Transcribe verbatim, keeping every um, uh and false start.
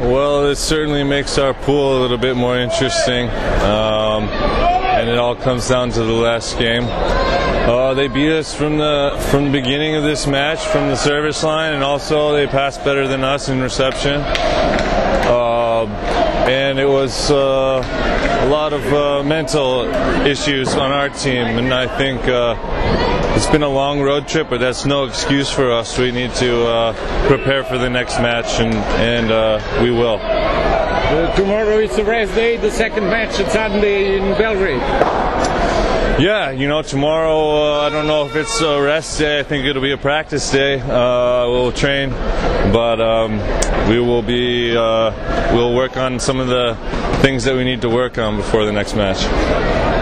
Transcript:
Well, it certainly makes our pool a little bit more interesting, um, and it all comes down to the last game. Uh, they beat us from the from the beginning of this match, from the service line, and also they passed better than us in reception. Uh, and it was uh, a lot of uh, mental issues on our team, and I think uh, it's been a long road trip, but that's no excuse for us. We need to uh, prepare for the next match, and, and uh, we will. Uh, tomorrow is the rest day, the second match at Sunday in Belgrade. Yeah, you know, tomorrow, uh, I don't know if it's a rest day. I think it'll be a practice day. Uh, we'll train, but um, we will be, uh, we'll work on some of the things that we need to work on before the next match.